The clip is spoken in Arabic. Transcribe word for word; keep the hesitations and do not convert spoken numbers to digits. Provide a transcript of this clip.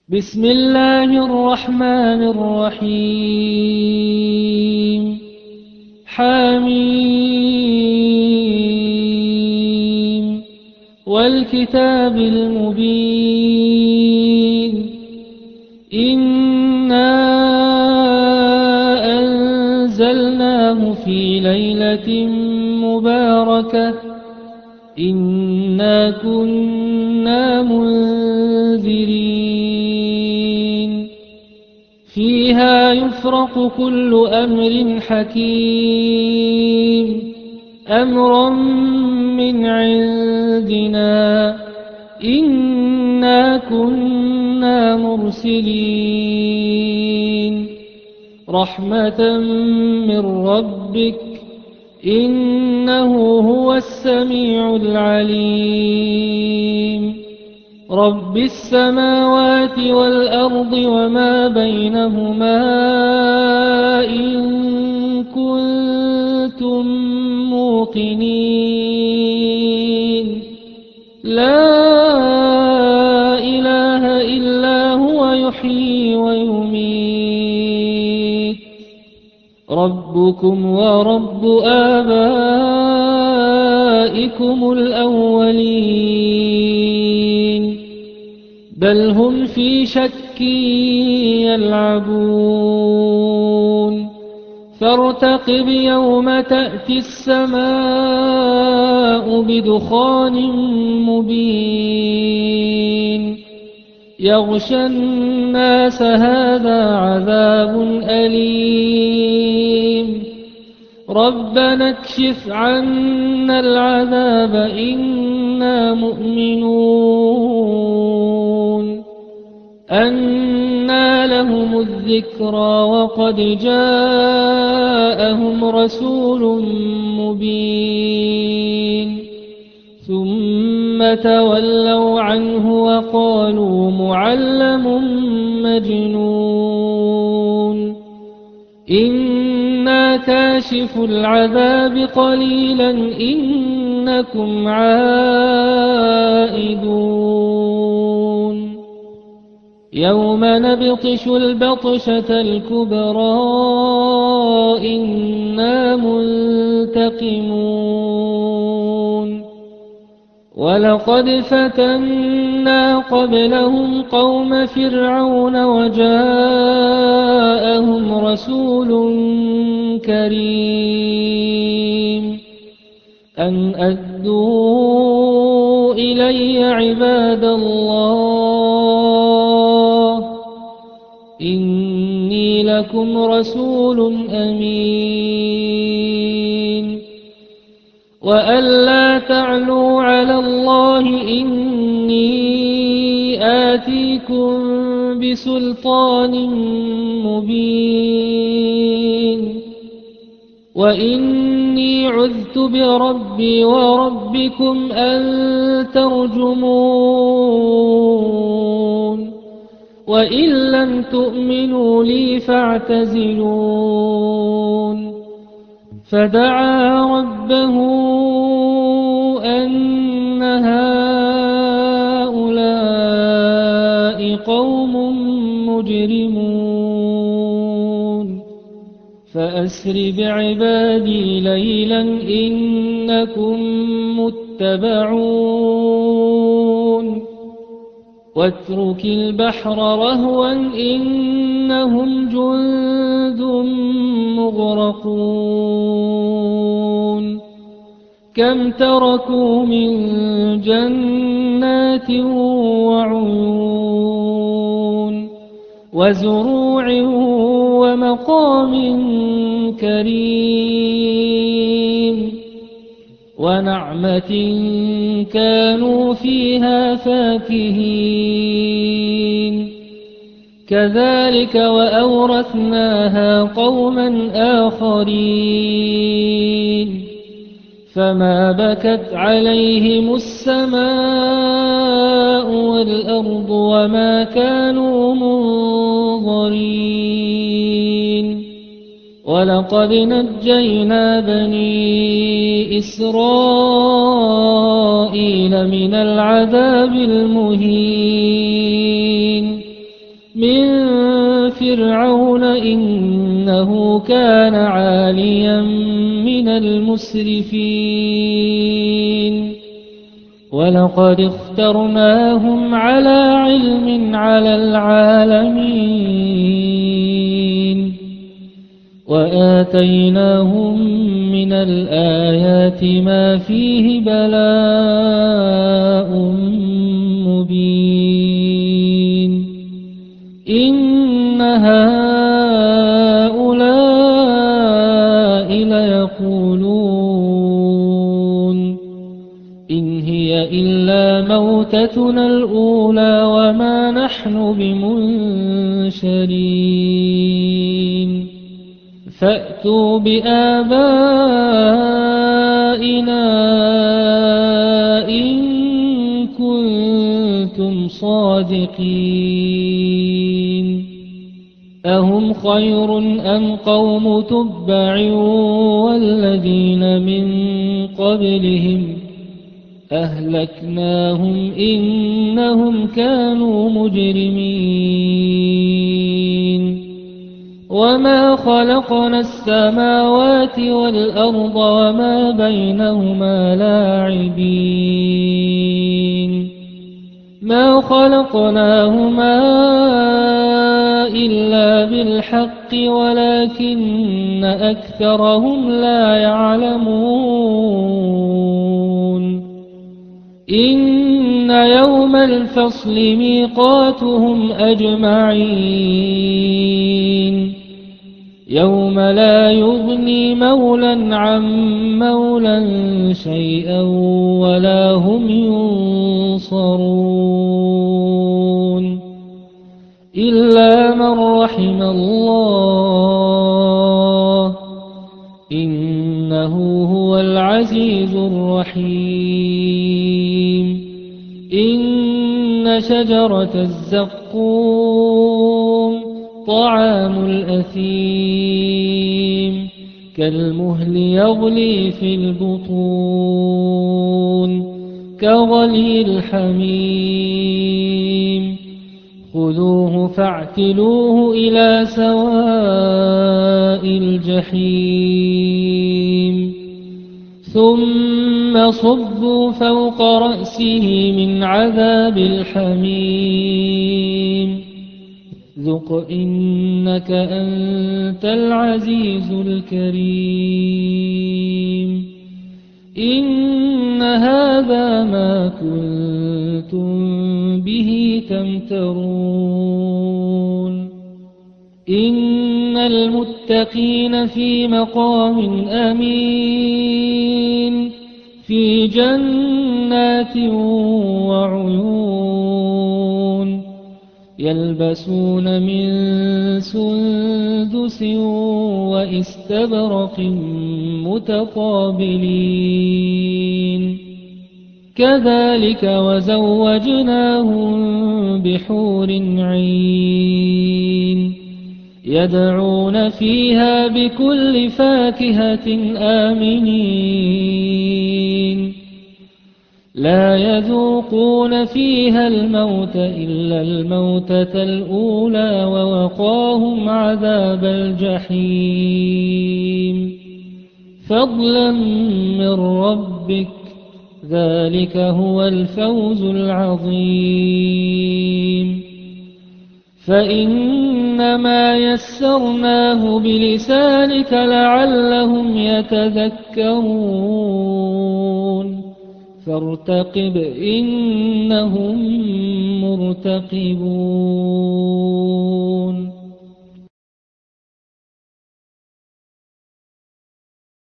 بسم الله الرحمن الرحيم حميم والكتاب المبين إنا أنزلناه في ليلة مباركة إنا كنا منذرين فيها يفرق كل أمر حكيم أمرا من عندنا إنا كنا مرسلين رحمة من ربك إنه هو السميع العليم رب السماوات والأرض وما بينهما إن كنتم موقنين لا إله إلا هو يحيي ويميت ربكم ورب آبائكم الأولين بل هم في شك يلعبون فارتقب يوم تأتي السماء بدخان مبين يغشى الناس هذا عذاب أليم ربنا اكشف عنا العذاب إنا مؤمنون أنى لهم الذكرى وقد جاءهم رسول مبين ثم تولوا عنه وقالوا معلم مجنون إنا كاشف العذاب قليلا إنكم عائدون يوم نبطش البطشة الكبرى إنا منتقمون ولقد فتنا قبلهم قوم فرعون وجاءهم رسول كريم أن أدوا إلي عباد الله إني لكم رسول أمين وألا تعلوا على الله إني آتيكم بسلطان مبين وإني عذت بربي وربكم أن ترجمون وإن لم تؤمنوا لي فاعتزلون فدعا ربه أن هؤلاء قوم مجرمون فأسر بعبادي ليلا إنكم متبعون واترك البحر رهوا إنهم جند مغرقون كم تركوا من جنات وعيون وزروع ومقام كريم ونعمة كانوا فيها فاكهين كذلك وأورثناها قوما آخرين فما بكت عليهم السماء والأرض وما كانوا منظرين ولقد نجينا بني إسرائيل من العذاب المهين من فرعون إنه كان عاليا من المسرفين ولقد اخترناهم على علم على العالمين وآتيناهم من الآيات ما فيه بلاء مبين إن هؤلاء ليقولون إن هي إلا موتتنا الأولى وما نحن بمنشرين فأتوا بآبائنا إن كنتم صادقين أهم خير أم قوم تبع والذين من قبلهم أهلكناهم إنهم كانوا مجرمين وما خلقنا السماوات والأرض وما بينهما لاعبين ما خلقناهما إلا بالحق ولكن أكثرهم لا يعلمون إن يوم الفصل ميقاتهم أجمعين يوم لا يغني مولى عن مولى شيئا ولا هم ينصرون إلا من رحم الله إنه هو العزيز الرحيم إن شجرة الزقوم طعام الأثيم كالمهل يغلي في البطون كغلي الحميم خذوه فاعتلوه إلى سواء الجحيم ثم صبوا فوق رأسه من عذاب الحميم ذق إنك أنت العزيز الكريم إن هذا ما كنتم به تمترون إن المتقين في مقام أمين في جنات وعيون يلبسون من سندس وإستبرق متقابلين كذلك وزوجناهم بحور عين يدعون فيها بكل فاكهة آمنين لا يذوقون فيها الموت إلا الموتة الأولى ووقاهم عذاب الجحيم فضلا من ربك ذلك هو الفوز العظيم فإنما يسرناه بلسانك لعلهم يتذكرون فارتقب إنهم مرتقبون